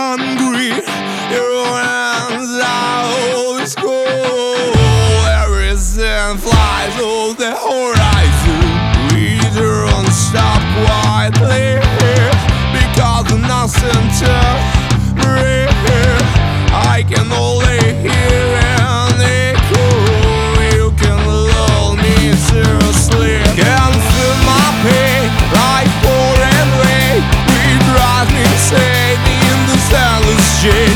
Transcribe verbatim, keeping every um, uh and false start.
hungry, your hands are always cold. Everything flies over the horizon. We don't stop quietly, because nothing to breathe. I can only hear an echo. You can lull me to sleep. Can feel my pain like pouring rain. We drive me insane in the endless chain.